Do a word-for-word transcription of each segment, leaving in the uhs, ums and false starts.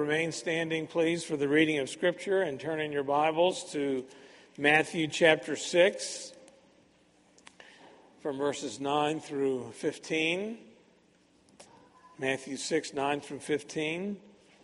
remain standing, please, for the reading of Scripture, and turn in your Bibles to Matthew chapter six, from verses nine through fifteen. Matthew six, nine through fifteen.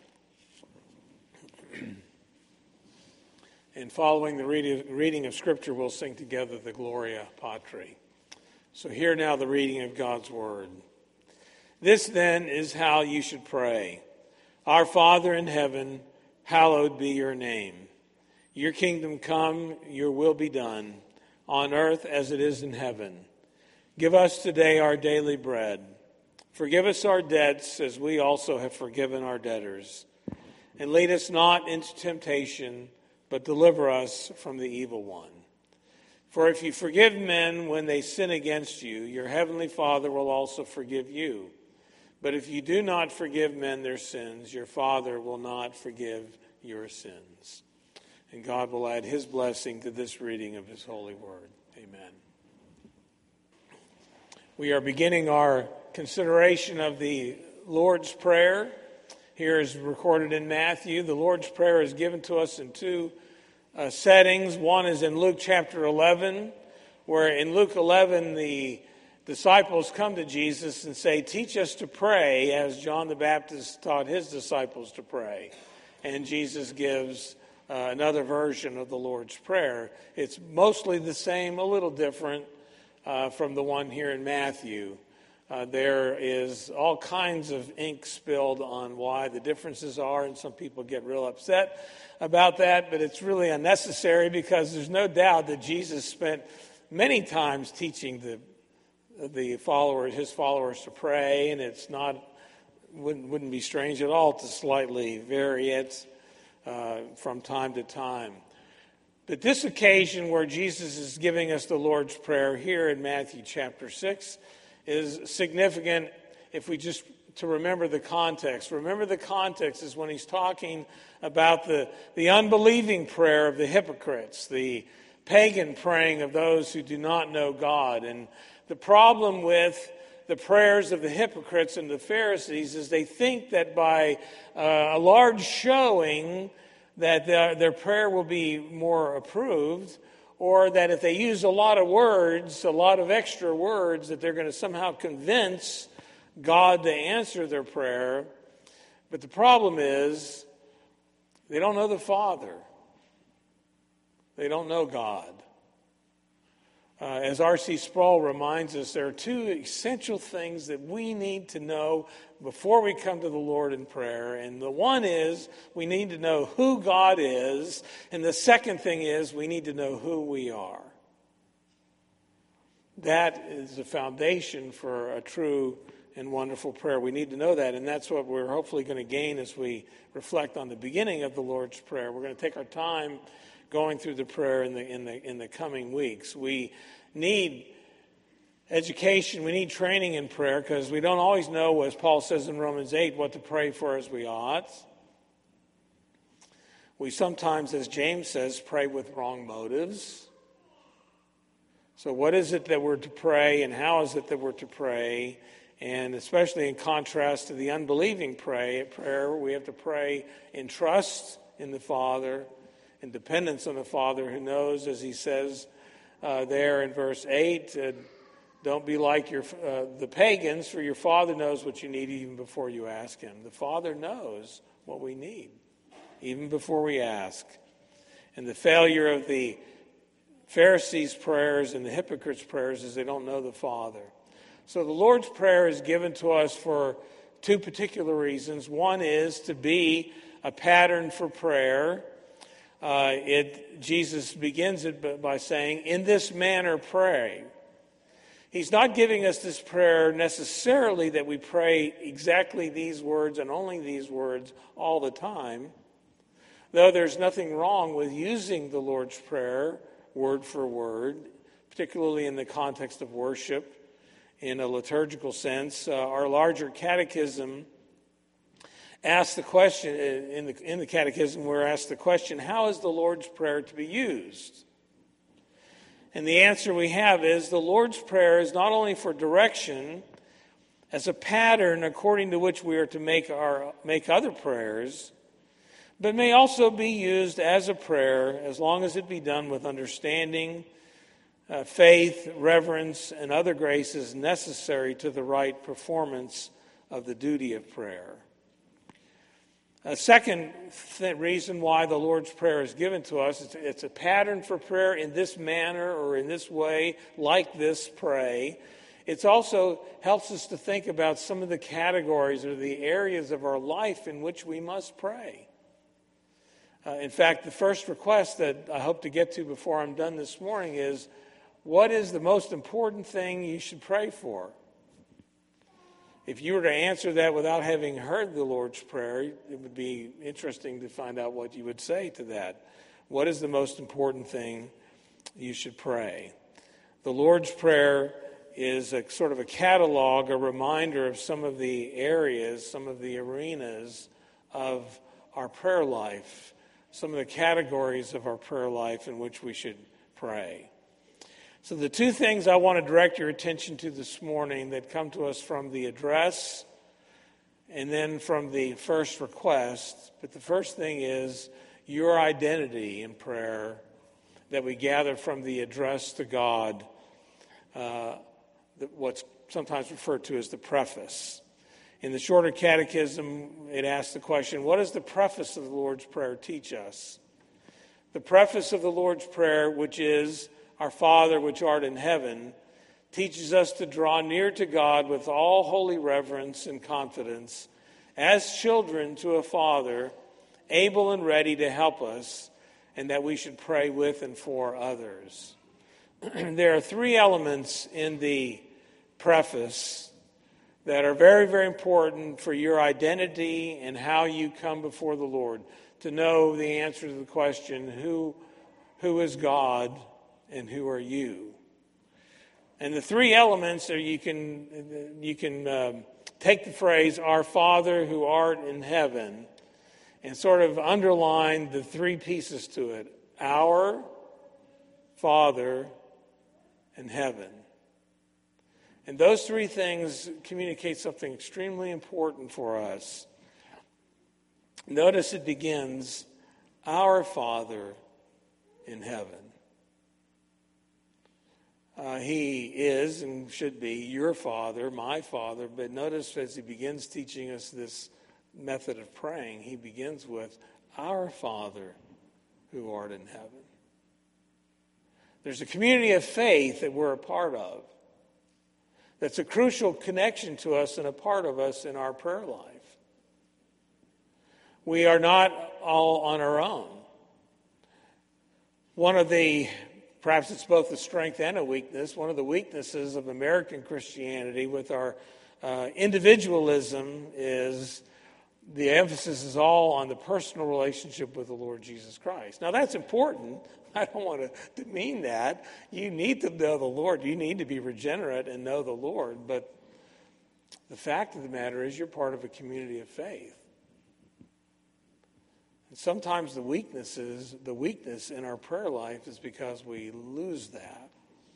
And following the reading of Scripture, we'll sing together the Gloria Patri. So hear now the reading of God's Word. This then is how you should pray. Our Father in heaven, hallowed be your name. Your kingdom come, your will be done, on earth as it is in heaven. Give us today our daily bread. Forgive us our debts as we also have forgiven our debtors. And lead us not into temptation, but deliver us from the evil one. For if you forgive men when they sin against you, your heavenly Father will also forgive you. But if you do not forgive men their sins, your Father will not forgive your sins. And God will add his blessing to this reading of his holy word. Amen. We are beginning our consideration of the Lord's Prayer. Here is recorded in Matthew. The Lord's Prayer is given to us in two uh, settings. One is in Luke chapter eleven, where in Luke eleven the disciples come to Jesus and say, teach us to pray as John the Baptist taught his disciples to pray. And Jesus gives uh, another version of the Lord's Prayer. It's mostly the same, a little different uh, from the one here in Matthew. Uh, there is all kinds of ink spilled on why the differences are, and some people get real upset about that, but it's really unnecessary because there's no doubt that Jesus spent many times teaching the the followers, his followers to pray, and it's not, wouldn't, wouldn't be strange at all to slightly vary it uh, from time to time. But this occasion where Jesus is giving us the Lord's Prayer here in Matthew chapter six is significant if we just to remember the context. Remember the context is when he's talking about the, the unbelieving prayer of the hypocrites, the pagan praying of those who do not know God. And the problem with the prayers of the hypocrites and the Pharisees is they think that by uh, a large showing that their, their prayer will be more approved, or that if they use a lot of words, a lot of extra words, that they're going to somehow convince God to answer their prayer. But the problem is they don't know the Father. They don't know God. Uh, as R C Sproul reminds us, there are two essential things that we need to know before we come to the Lord in prayer. And the one is we need to know who God is. And the second thing is we need to know who we are. That is the foundation for a true and wonderful prayer. We need to know that. And that's what we're hopefully going to gain as we reflect on the beginning of the Lord's Prayer. We're going to take our time going through the prayer in the in the in the coming weeks. We need education, we need training in prayer, because we don't always know, as Paul says in Romans eight, what to pray for as we ought. We sometimes, as James says, pray with wrong motives. So what is it that we're to pray, and how is it that we're to pray? And especially in contrast to the unbelieving pray prayer, we have to pray in trust in the Father, in dependence on the Father who knows, as he says uh, there in verse eight, uh, don't be like your uh, the pagans, for your Father knows what you need even before you ask him. The Father knows what we need even before we ask. And the failure of the Pharisees' prayers and the hypocrites' prayers is they don't know the Father. So the Lord's Prayer is given to us for two particular reasons. One is to be a pattern for prayer. Uh, it Jesus begins it by saying, in this manner pray. He's not giving us this prayer necessarily that we pray exactly these words and only these words all the time, though there's nothing wrong with using the Lord's Prayer word for word, particularly in the context of worship in a liturgical sense. Uh, our larger catechism asks the question, in the, in the catechism we're asked the question, how is the Lord's Prayer to be used? And the answer we have is the Lord's Prayer is not only for direction, as a pattern according to which we are to make our make other prayers, but may also be used as a prayer as long as it be done with understanding, uh, faith, reverence, and other graces necessary to the right performance of the duty of prayer. A second th- reason why the Lord's Prayer is given to us, it's, it's a pattern for prayer in this manner or in this way, like this, pray. It also helps us to think about some of the categories or the areas of our life in which we must pray. Uh, in fact, the first request that I hope to get to before I'm done this morning is, what is the most important thing you should pray for? If you were to answer that without having heard the Lord's Prayer, it would be interesting to find out what you would say to that. What is the most important thing you should pray? The Lord's Prayer is a sort of a catalog, a reminder of some of the areas, some of the arenas of our prayer life, some of the categories of our prayer life in which we should pray. So the two things I want to direct your attention to this morning that come to us from the address and then from the first request. But the first thing is your identity in prayer that we gather from the address to God, uh, what's sometimes referred to as the preface. In the Shorter Catechism, it asks the question, what does the preface of the Lord's Prayer teach us? The preface of the Lord's Prayer, which is, Our Father which art in heaven, teaches us to draw near to God with all holy reverence and confidence, as children to a Father, able and ready to help us, and that we should pray with and for others. There are three elements in the preface that are very, very important for your identity and how you come before the Lord, to know the answer to the question, who, who is God? And who are you? And the three elements are you can you can um, take the phrase "Our Father who art in heaven" and sort of underline the three pieces to it: Our Father in heaven. And those three things communicate something extremely important for us. Notice it begins, "Our Father in heaven." Uh, he is and should be your Father, my Father, but notice as he begins teaching us this method of praying, he begins with, Our Father who art in heaven. There's a community of faith that we're a part of that's a crucial connection to us and a part of us in our prayer life. We are not all on our own. One of the Perhaps it's both a strength and a weakness. One of the weaknesses of American Christianity with our uh, individualism is the emphasis is all on the personal relationship with the Lord Jesus Christ. Now that's important. I don't want to demean that. You need to know the Lord. You need to be regenerate and know the Lord. But the fact of the matter is you're part of a community of faith. Sometimes the weakness is, the weakness in our prayer life is because we lose that.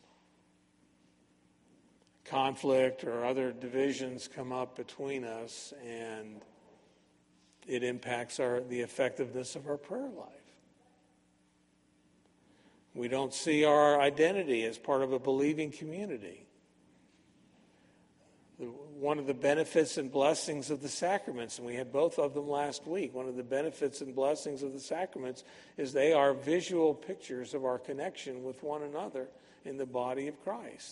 Conflict or other divisions come up between us, and it impacts our the effectiveness of our prayer life. We don't see our identity as part of a believing community. One of the benefits and blessings of the sacraments, and we had both of them last week, one of the benefits and blessings of the sacraments is they are visual pictures of our connection with one another in the body of Christ.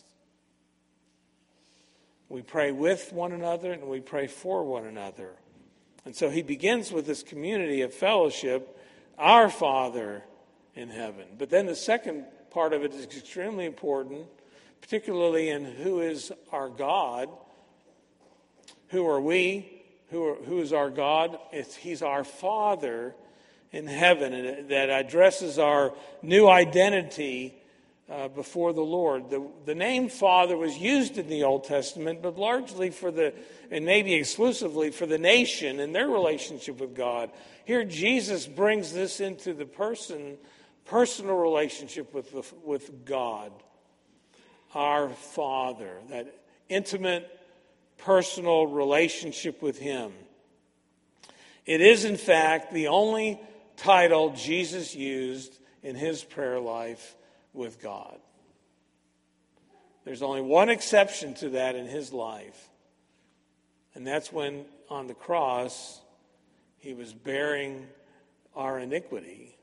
We pray with one another and we pray for one another. And so he begins with this community of fellowship, our Father in heaven. But then the second part of it is extremely important, particularly in who is our God. Who are we? Who, are, who is our God? It's, he's our Father in heaven, and that addresses our new identity uh, before the Lord. The, the name Father was used in the Old Testament, but largely for the, and maybe exclusively for the nation and their relationship with God. Here Jesus brings this into the person, personal relationship with, the, with God, our Father, that intimate personal relationship with him. It is, in fact, the only title Jesus used in his prayer life with God. There's only one exception to that in his life, and that's when on the cross he was bearing our iniquity.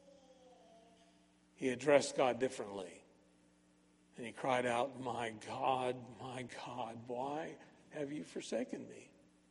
He addressed God differently, and he cried out, "My God, my God, why have you forsaken me?"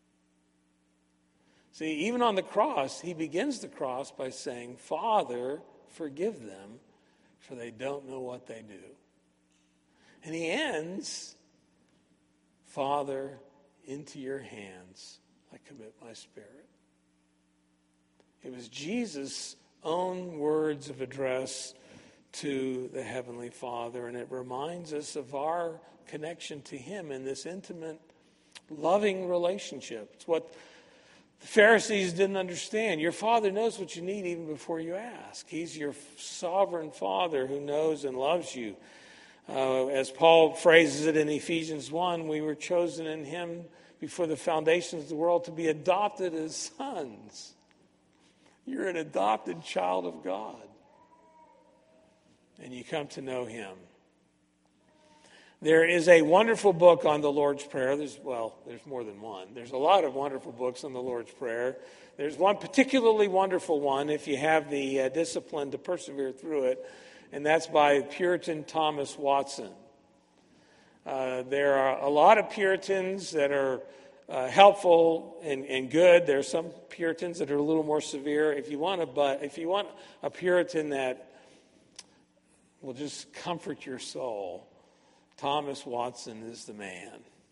See, even on the cross, he begins the cross by saying, "Father, forgive them, for they don't know what they do." And he ends, "Father, into your hands I commit my spirit." It was Jesus' own words of address to the Heavenly Father, and it reminds us of our connection to him in this intimate, loving relationship. It's what the Pharisees didn't understand. Your Father knows what you need even before you ask. He's your sovereign Father who knows and loves you. Uh, as Paul phrases it in Ephesians one, we were chosen in him before the foundations of the world to be adopted as sons. You're an adopted child of God. And you come to know him. There is a wonderful book on the Lord's Prayer. There's, well, there's more than one. There's a lot of wonderful books on the Lord's Prayer. There's one particularly wonderful one if you have the uh, discipline to persevere through it, and that's by Puritan Thomas Watson. Uh, there are a lot of Puritans that are uh, helpful and, and good. There are some Puritans that are a little more severe. If you want a, but if you want a Puritan that will just comfort your soul, Thomas Watson is the man.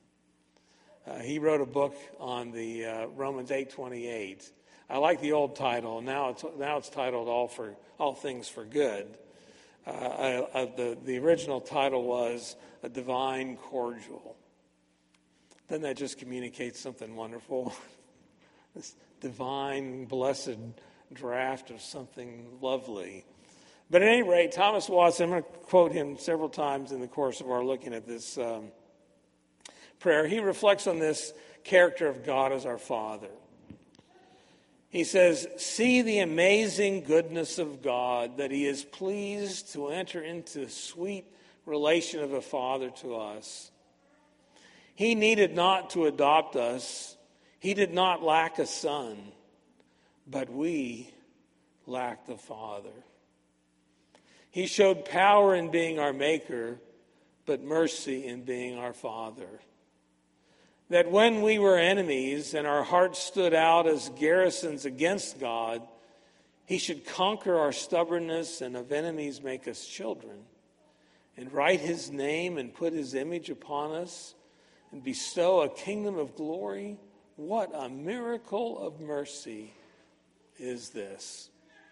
Uh, he wrote a book on the uh, Romans eight twenty-eight. I like the old title. Now it's now it's titled "All for All Things for Good." Uh, I, uh, the the original title was "A Divine Cordial." Doesn't that just communicate something wonderful? This divine, blessed draft of something lovely. But at any rate, Thomas Watson, I'm going to quote him several times in the course of our looking at this um, prayer. He reflects on this character of God as our Father. He says, "See the amazing goodness of God, that he is pleased to enter into sweet relation of a father to us. He needed not to adopt us. He did not lack a son, but we lacked a father. He showed power in being our maker, but mercy in being our Father. That when we were enemies and our hearts stood out as garrisons against God, he should conquer our stubbornness and of enemies make us children, and write his name and put his image upon us and bestow a kingdom of glory. What a miracle of mercy is this."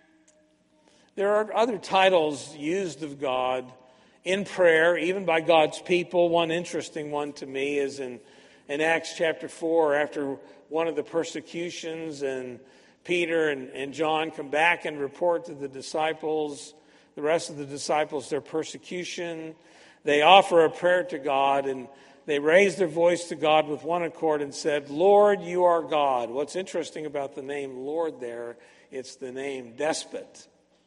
There are other titles used of God in prayer, even by God's people. One interesting one to me is in, in Acts chapter four, after one of the persecutions, and Peter and, and John come back and report to the disciples, the rest of the disciples, their persecution. They offer a prayer to God, and they raised their voice to God with one accord and said, "Lord, you are God." What's interesting about the name Lord there, it's the name despot,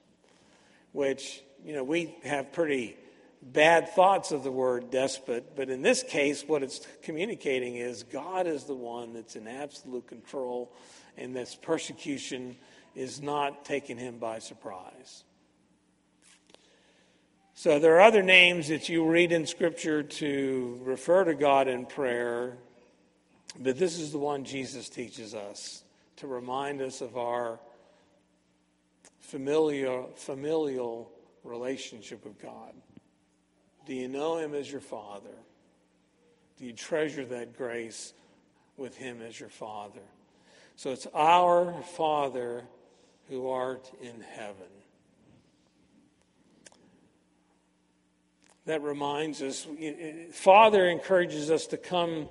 which, you know, we have pretty bad thoughts of the word despot. But in this case, what it's communicating is God is the one that's in absolute control, and this persecution is not taking him by surprise. So there are other names that you read in Scripture to refer to God in prayer, but this is the one Jesus teaches us to remind us of our familial, familial relationship with God. Do you know him as your Father? Do you treasure that grace with him as your Father? So it's our Father who art in heaven. That reminds us, Father encourages us to come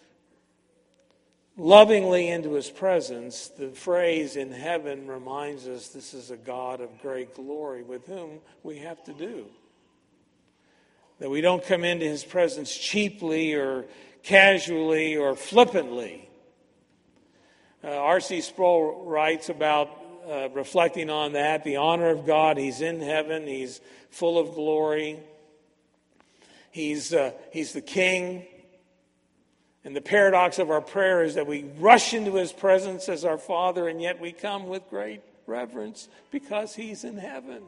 lovingly into his presence. The phrase "in heaven" reminds us this is a God of great glory with whom we have to do. That we don't come into his presence cheaply or casually or flippantly. Uh, R C Sproul writes about uh, reflecting on that, the honor of God. He's in heaven. He's full of glory. He's, uh, he's the King. And the paradox of our prayer is that we rush into his presence as our Father, and yet we come with great reverence because he's in heaven.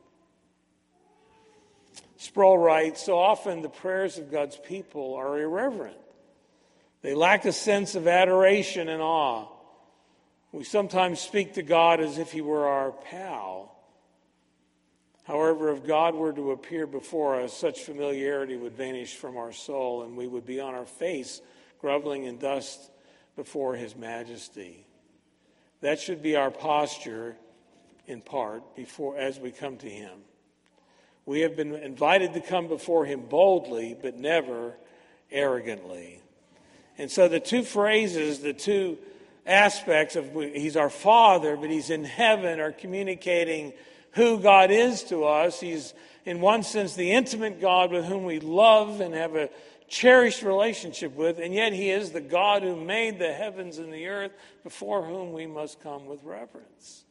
Sproul writes, so often the prayers of God's people are irreverent. They lack a sense of adoration and awe. We sometimes speak to God as if he were our pal. However, if God were to appear before us, such familiarity would vanish from our soul, and we would be on our face, groveling in dust before his majesty. That should be our posture, in part, before as we come to him. We have been invited to come before him boldly, but never arrogantly. And so the two phrases, the two aspects of he's our Father, but he's in heaven, are communicating who God is to us. He's, in one sense, the intimate God with whom we love and have a cherished relationship with, and yet he is the God who made the heavens and the earth, before whom we must come with reverence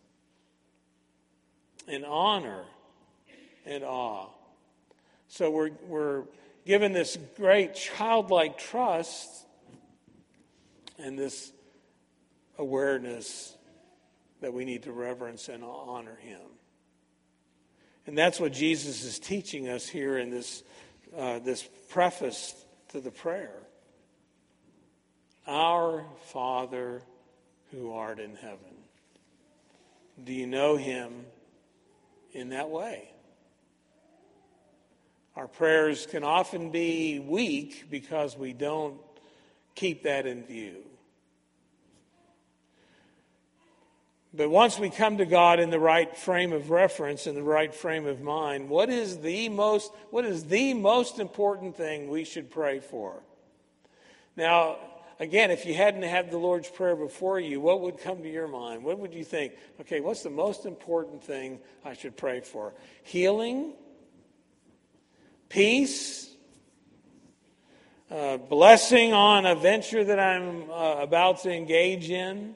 and honor and awe. So we're, we're given this great childlike trust and this awareness that we need to reverence and honor him. And that's what Jesus is teaching us here in this, uh, this preface to the prayer. Our Father who art in heaven. Do you know him in that way? Our prayers can often be weak because we don't keep that in view. But once we come to God in the right frame of reference, in the right frame of mind, what is the most, what is the most important thing we should pray for? Now, again, if you hadn't had the Lord's Prayer before you, what would come to your mind? What would you think? Okay, what's the most important thing I should pray for? Healing? Peace? Uh, blessing on a venture that I'm uh, about to engage in?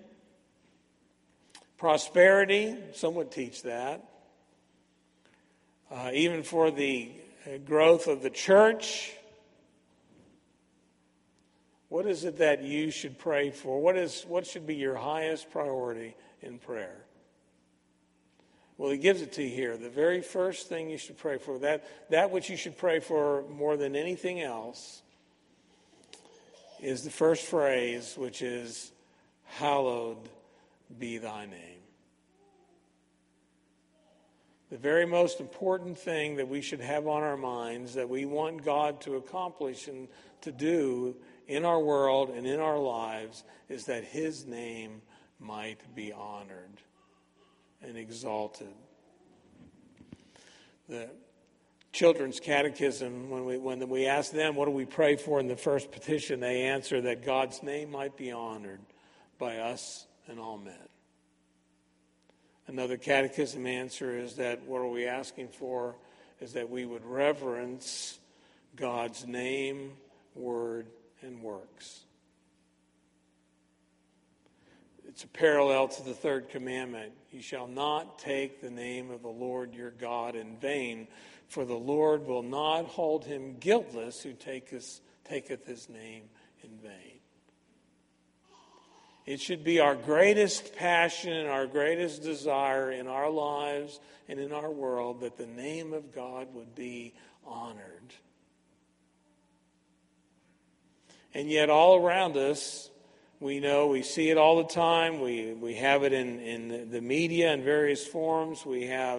Prosperity, some would teach that. Uh, even for the growth of the church. What is it that you should pray for? What is what should be your highest priority in prayer? Well, he gives it to you here. The very first thing you should pray for, that, that which you should pray for more than anything else, is the first phrase, which is, hallowed be thy name. The very most important thing that we should have on our minds, that we want God to accomplish and to do in our world and in our lives, is that his name might be honored and exalted. The Children's Catechism, when we when we ask them what do we pray for in the first petition, they answer that God's name might be honored by us and all men. Another catechism answer is that what are we asking for is that we would reverence God's name, word, and works. It's a parallel to the third commandment. You shall not take the name of the Lord your God in vain, for the Lord will not hold him guiltless who taketh, taketh his name in vain. It should be our greatest passion and our greatest desire in our lives and in our world that the name of God would be honored. And yet all around us, we know, we see it all the time. We we have it in, in the media in various forms. We have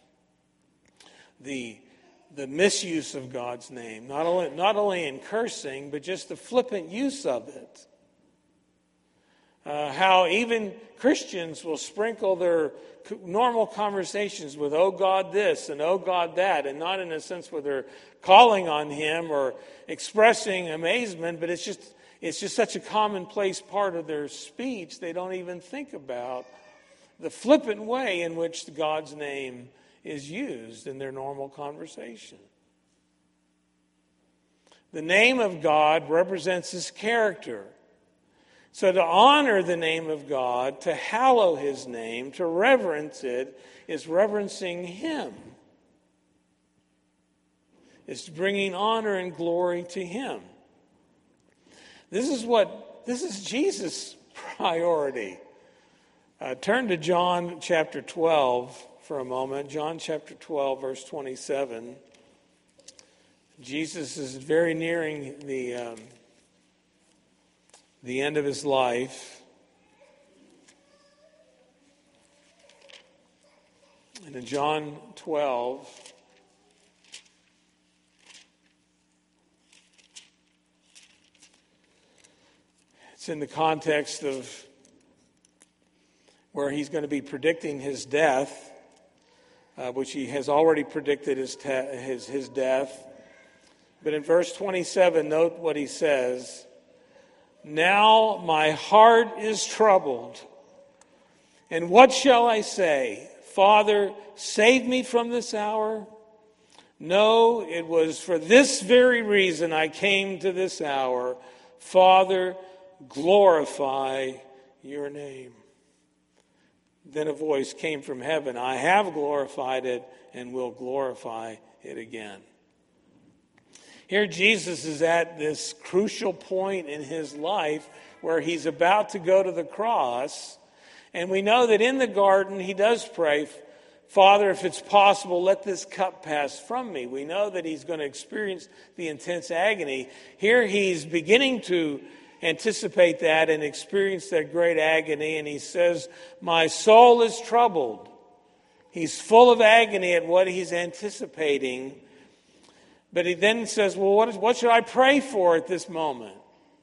the the misuse of God's name, not only not only in cursing, but just the flippant use of it. Uh, how even Christians will sprinkle their normal conversations with, oh God this and oh God that, and not in a sense where they're calling on him or expressing amazement, but it's just it's just such a commonplace part of their speech, they don't even think about the flippant way in which God's name is used in their normal conversation. The name of God represents his character. So to honor the name of God, to hallow his name, to reverence it, is reverencing him. It's bringing honor and glory to him. This is what, this is Jesus' priority. Uh, turn to John chapter twelve for a moment. John chapter twelve, verse twenty-seven. Jesus is very nearing the um, the end of his life. And in John twelve, it's in the context of where he's going to be predicting his death, uh, which he has already predicted his, te- his, his death. But in verse twenty-seven, note what he says. Now my heart is troubled. And what shall I say? Father, save me from this hour? No, it was for this very reason I came to this hour. Father, glorify your name. Then a voice came from heaven. I have glorified it and will glorify it again. Here Jesus is at this crucial point in his life where he's about to go to the cross. And we know that in the garden he does pray, Father, if it's possible, let this cup pass from me. We know that he's going to experience the intense agony. Here he's beginning to anticipate that and experience that great agony. And he says, my soul is troubled. He's full of agony at what he's anticipating. But he then says, well, what, is, what should I pray for at this moment?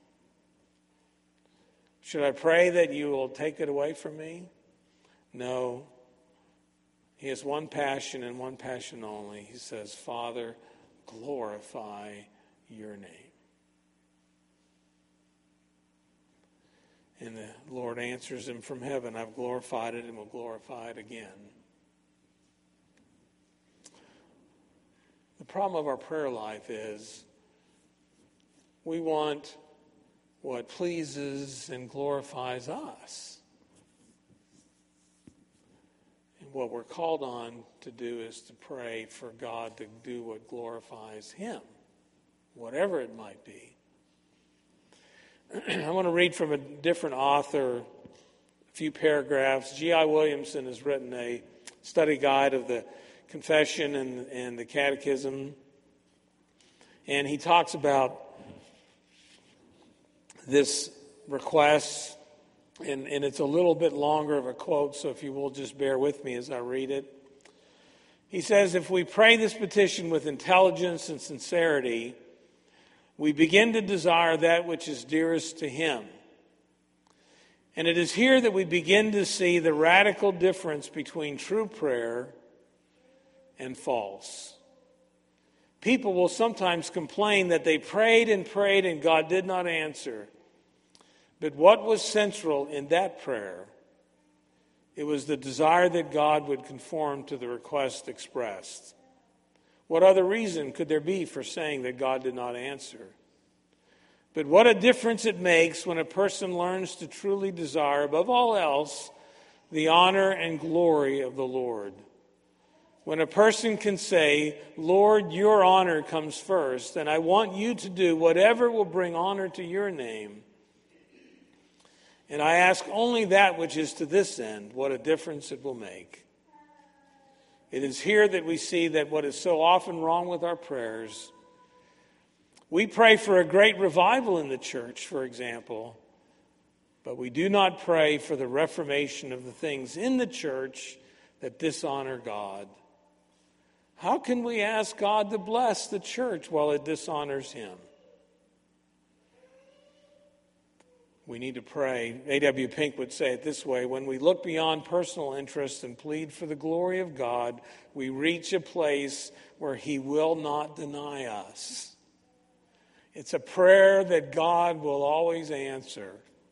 Should I pray that you will take it away from me? No. He has one passion and one passion only. He says, Father, glorify your name. And the Lord answers him from heaven, I've glorified it and will glorify it again. The problem of our prayer life is we want what pleases and glorifies us. And what we're called on to do is to pray for God to do what glorifies him, whatever it might be. I want to read from a different author, a few paragraphs. G I Williamson has written a study guide of the Confession and, and the Catechism. And he talks about this request, and, and it's a little bit longer of a quote, so if you will just bear with me as I read it. He says, if we pray this petition with intelligence and sincerity, we begin to desire that which is dearest to him. And it is here that we begin to see the radical difference between true prayer and false. People will sometimes complain that they prayed and prayed and God did not answer. But what was central in that prayer? It was the desire that God would conform to the request expressed. What other reason could there be for saying that God did not answer? But what a difference it makes when a person learns to truly desire, above all else, the honor and glory of the Lord. When a person can say, Lord, your honor comes first, and I want you to do whatever will bring honor to your name. And I ask only that which is to this end, what a difference it will make. It is here that we see that what is so often wrong with our prayers, we pray for a great revival in the church, for example, but we do not pray for the reformation of the things in the church that dishonor God. How can we ask God to bless the church while it dishonors him? We need to pray. A W Pink would say it this way, when we look beyond personal interests and plead for the glory of God, we reach a place where he will not deny us. It's a prayer that God will always answer.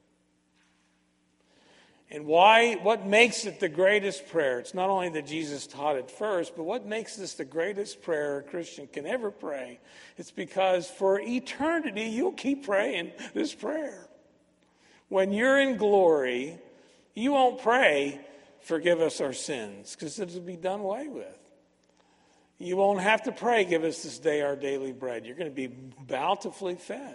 And why? What makes it the greatest prayer? It's not only that Jesus taught it first, but what makes this the greatest prayer a Christian can ever pray? It's because for eternity you'll keep praying this prayer. when you're in glory, you won't pray, forgive us our sins, because it'll be done away with. You won't have to pray, give us this day our daily bread. You're going to be bountifully fed.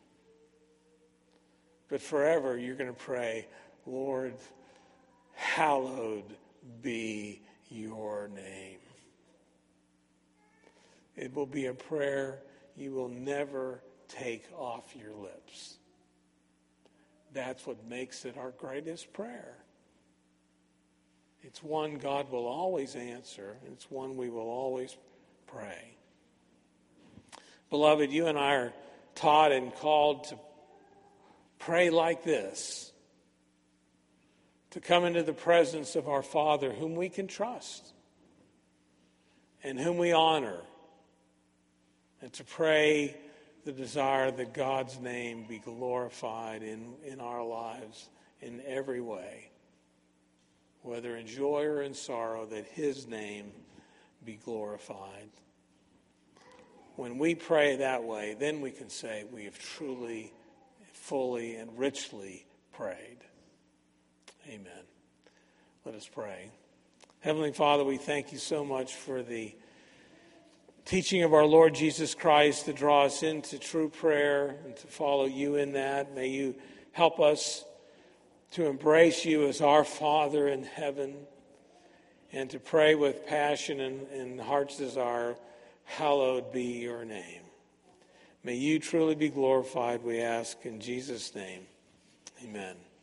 But forever, you're going to pray, Lord, hallowed be your name. It will be a prayer you will never take off your lips. That's what makes it our greatest prayer. It's one God will always answer. It's one we will always pray. Beloved, you and I are taught and called to pray like this, to come into the presence of our Father, whom we can trust and whom we honor, and to pray the desire that God's name be glorified in, in our lives in every way, whether in joy or in sorrow, that his name be glorified. When we pray that way, then we can say we have truly, fully, and richly prayed. Amen. Let us pray. Heavenly Father, we thank you so much for the teaching of our Lord Jesus Christ to draw us into true prayer and to follow you in that. May you help us to embrace you as our Father in heaven and to pray with passion and, and heart's desire, hallowed be your name. May you truly be glorified, we ask in Jesus' name. Amen.